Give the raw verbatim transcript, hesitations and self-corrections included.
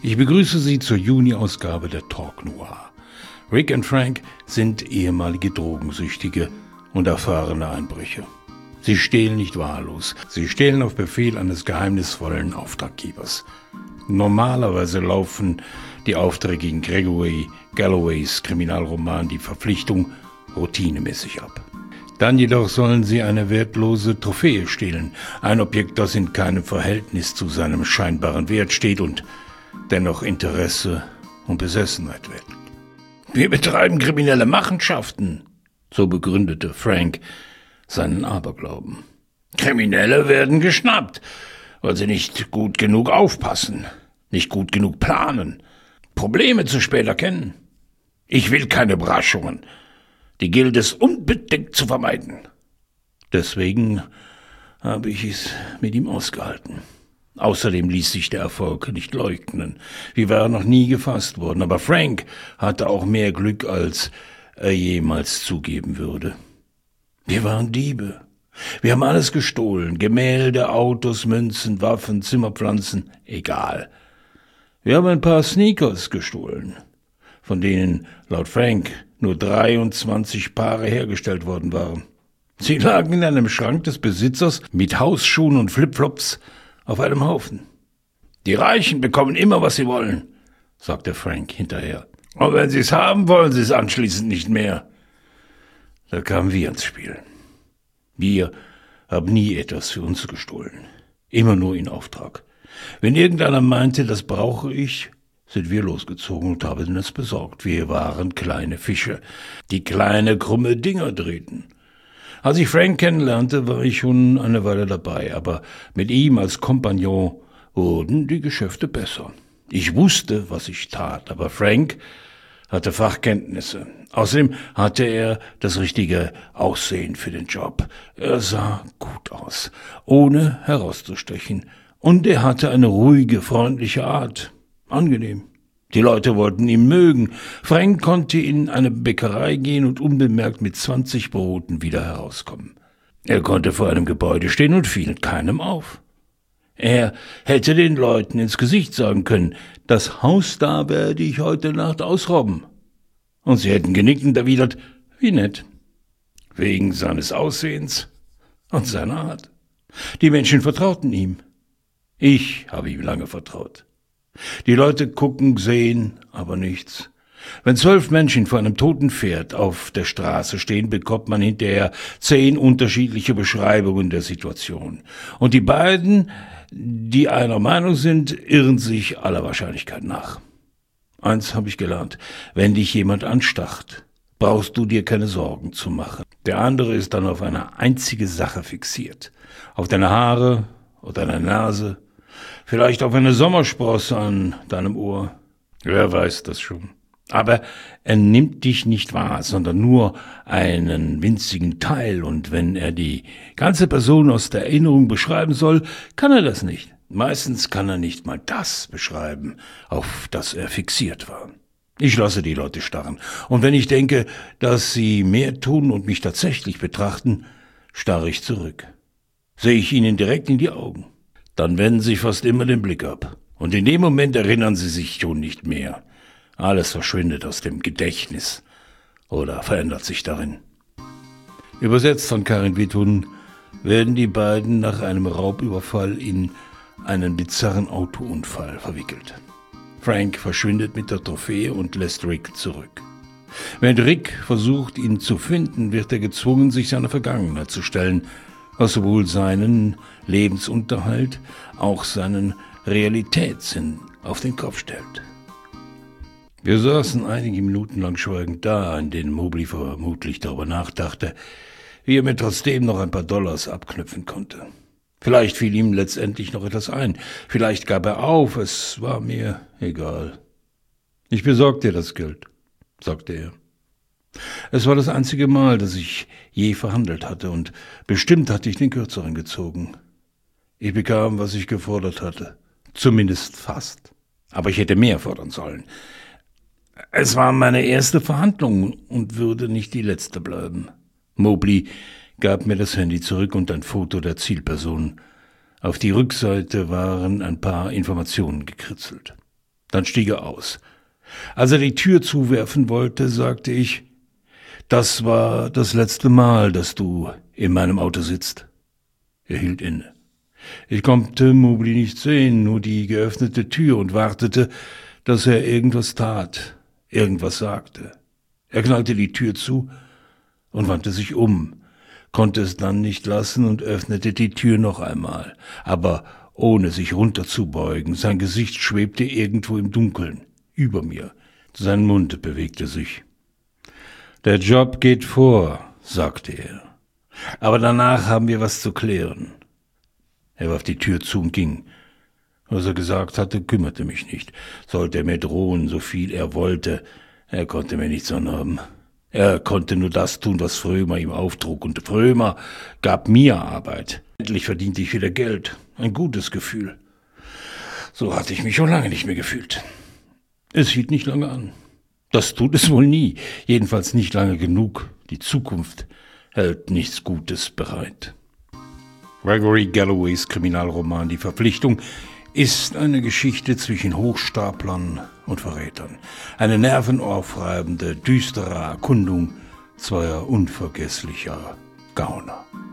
Ich begrüße Sie zur Juni-Ausgabe der Talk Noir. Rick und Frank sind ehemalige Drogensüchtige und erfahrene Einbrecher. Sie stehlen nicht wahllos, sie stehlen auf Befehl eines geheimnisvollen Auftraggebers. Normalerweise laufen die Aufträge gegen Gregory Galloways Kriminalroman Die Verpflichtung routinemäßig ab. Dann jedoch sollen sie eine wertlose Trophäe stehlen, ein Objekt, das in keinem Verhältnis zu seinem scheinbaren Wert steht und dennoch Interesse und Besessenheit weckt. Wir betreiben kriminelle Machenschaften, so begründete Frank seinen Aberglauben. Kriminelle werden geschnappt, weil sie nicht gut genug aufpassen, nicht gut genug planen, Probleme zu spät erkennen. Ich will keine Überraschungen. Die gilt es unbedingt zu vermeiden. Deswegen habe ich es mit ihm ausgehalten. Außerdem ließ sich der Erfolg nicht leugnen. Wir waren noch nie gefasst worden, aber Frank hatte auch mehr Glück, als er jemals zugeben würde. Wir waren Diebe. Wir haben alles gestohlen. Gemälde, Autos, Münzen, Waffen, Zimmerpflanzen, egal. Wir haben ein paar Sneakers gestohlen, von denen laut Frank nur dreiundzwanzig Paare hergestellt worden waren. Sie lagen in einem Schrank des Besitzers mit Hausschuhen und Flipflops auf einem Haufen. Die Reichen bekommen immer, was sie wollen, sagte Frank hinterher. Und wenn sie es haben, wollen sie es anschließend nicht mehr. Da kamen wir ins Spiel. Wir haben nie etwas für uns gestohlen. Immer nur in Auftrag. Wenn irgendeiner meinte, das brauche ich, sind wir losgezogen und haben es besorgt. Wir waren kleine Fische, die kleine, krumme Dinger drehten. Als ich Frank kennenlernte, war ich schon eine Weile dabei, aber mit ihm als Kompagnon wurden die Geschäfte besser. Ich wusste, was ich tat, aber Frank hatte Fachkenntnisse. Außerdem hatte er das richtige Aussehen für den Job. Er sah gut aus, ohne herauszustechen. Und er hatte eine ruhige, freundliche Art. Angenehm. Die Leute wollten ihn mögen. Frank konnte in eine Bäckerei gehen und unbemerkt mit zwanzig Broten wieder herauskommen. Er konnte vor einem Gebäude stehen und fiel keinem auf. Er hätte den Leuten ins Gesicht sagen können, das Haus da werde ich heute Nacht ausrauben. Und sie hätten genickt und erwidert, wie nett. Wegen seines Aussehens und seiner Art. Die Menschen vertrauten ihm. Ich habe ihm lange vertraut. Die Leute gucken, sehen, aber nichts. Wenn zwölf Menschen vor einem toten Pferd auf der Straße stehen, bekommt man hinterher zehn unterschiedliche Beschreibungen der Situation. Und die beiden, die einer Meinung sind, irren sich aller Wahrscheinlichkeit nach. Eins habe ich gelernt: Wenn dich jemand anstarrt, brauchst du dir keine Sorgen zu machen. Der andere ist dann auf eine einzige Sache fixiert. Auf deine Haare oder deine Nase, vielleicht auf eine Sommersprosse an deinem Ohr. Wer weiß das schon. Aber er nimmt dich nicht wahr, sondern nur einen winzigen Teil. Und wenn er die ganze Person aus der Erinnerung beschreiben soll, kann er das nicht. Meistens kann er nicht mal das beschreiben, auf das er fixiert war. Ich lasse die Leute starren. Und wenn ich denke, dass sie mehr tun und mich tatsächlich betrachten, starre ich zurück. Sehe ich ihnen direkt in die Augen. Dann wenden sie fast immer den Blick ab. Und in dem Moment erinnern sie sich schon nicht mehr. Alles verschwindet aus dem Gedächtnis oder verändert sich darin. Übersetzt von Karin Witthuhn werden die beiden nach einem Raubüberfall in einen bizarren Autounfall verwickelt. Frank verschwindet mit der Trophäe und lässt Rick zurück. Während Rick versucht, ihn zu finden, wird er gezwungen, sich seiner Vergangenheit zu stellen, was sowohl seinen Lebensunterhalt, auch seinen Realitätssinn auf den Kopf stellt. Wir saßen einige Minuten lang schweigend da, in denen Mobley vermutlich darüber nachdachte, wie er mir trotzdem noch ein paar Dollars abknüpfen konnte. Vielleicht fiel ihm letztendlich noch etwas ein. Vielleicht gab er auf, es war mir egal. Ich besorg dir das Geld, sagte er. Es war das einzige Mal, dass ich je verhandelt hatte, und bestimmt hatte ich den Kürzeren gezogen. Ich bekam, was ich gefordert hatte. Zumindest fast. Aber ich hätte mehr fordern sollen. Es war meine erste Verhandlung und würde nicht die letzte bleiben. Mobley gab mir das Handy zurück und ein Foto der Zielperson. Auf die Rückseite waren ein paar Informationen gekritzelt. Dann stieg er aus. Als er die Tür zuwerfen wollte, sagte ich, »Das war das letzte Mal, dass du in meinem Auto sitzt.« Er hielt inne. Ich konnte Mobley nicht sehen, nur die geöffnete Tür und wartete, dass er irgendwas tat, irgendwas sagte. Er knallte die Tür zu und wandte sich um, konnte es dann nicht lassen und öffnete die Tür noch einmal, aber ohne sich runterzubeugen. Sein Gesicht schwebte irgendwo im Dunkeln, über mir. Sein Mund bewegte sich. »Der Job geht vor«, sagte er. »Aber danach haben wir was zu klären.« Er warf die Tür zu und ging. Was er gesagt hatte, kümmerte mich nicht. Sollte er mir drohen, so viel er wollte, er konnte mir nichts anhaben. Er konnte nur das tun, was Frömer ihm auftrug, und Frömer gab mir Arbeit. Endlich verdiente ich wieder Geld, ein gutes Gefühl. So hatte ich mich schon lange nicht mehr gefühlt. Es hielt nicht lange an. Das tut es wohl nie, jedenfalls nicht lange genug. Die Zukunft hält nichts Gutes bereit. Gregory Galloways Kriminalroman »Die Verpflichtung« ist eine Geschichte zwischen Hochstaplern und Verrätern. Eine nervenaufreibende, düstere Erkundung zweier unvergesslicher Gauner.